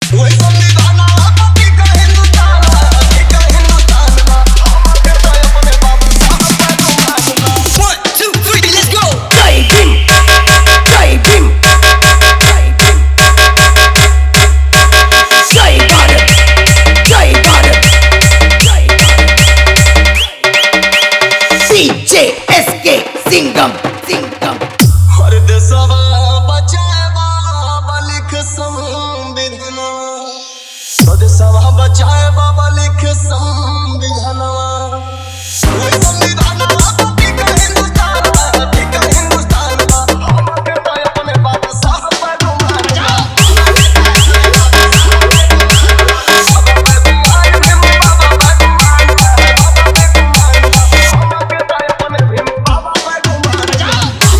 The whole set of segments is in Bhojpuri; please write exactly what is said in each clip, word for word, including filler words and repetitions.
सिंघम सिंघम हर देशवा बचाएबा लिख संविधानवा, देशवा बचाएबा लिख संविधानवा। ओए संविधानवा ठीक है हिंदुस्तानवा, ठीक है हिंदुस्तानवा। हमके तो अपने बाप साहब पे गुमान जा, सब पे गुमान भीम बाबा पे गुमान, बाबा पे गुमान। हमके तो अपने भीम बाबा पे गुमान जा।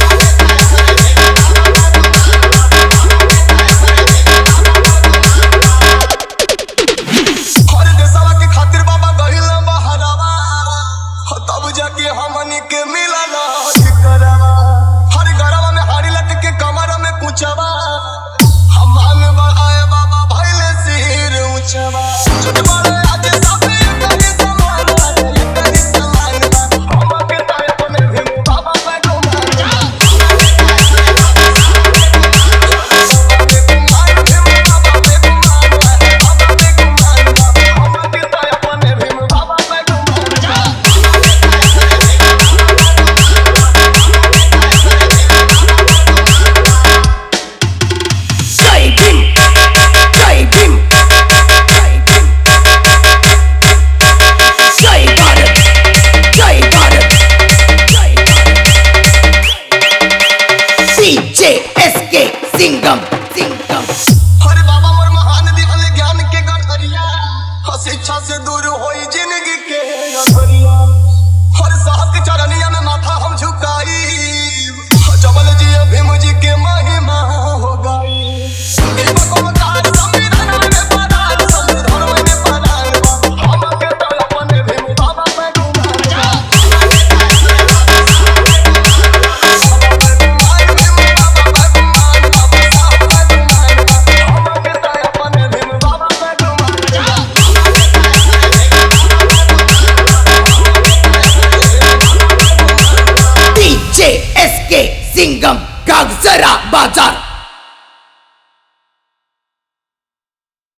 हर देशवा के खातिर बाबा गइल बहरावा, तब जाके हमनी के मिलल अधिकारवा। हर गरवा में हाड़ी लटके कमर में कुचवा, हम मांग बढ़ाए बाबा भइले सिर ऊंचवा। छोट बड़े आज सब एक ही समान बा, एक ही समान बा। हमके तो अपने भीम बाबा पे गुमान जा, बाबा पे गुमान भीम बाबा पे गुमान, बाबा पे गुमान बा। हमके तो अपने भीम बाबा पे गुमान जा। जय भीम जय भीम जय भारत जय भारत जय सीजे एसके सिंघम सिंघम हरे बाबा मोर महान दिहल ज्ञान के गठरिया, शिक्षा से दूर होई जिंदगी के अंधरिया। हर साहब के चरनिया में माथा हम झुकाई, जबल जी भीम जी के महिमा हो गई। एक बकोदार संविधान में पढ़ाल, संविधान में पढ़ाल बा। हमके तो अपने भीम बाबा पे गुमान जा, बाबा पे गुमान भीम बाबा पे गुमान, बाबा साहब पे गुमान बा। हमके तो अपने भीम बाबा पे गुमान जा। सीजे एसके सिंघम कागजरा बाजार।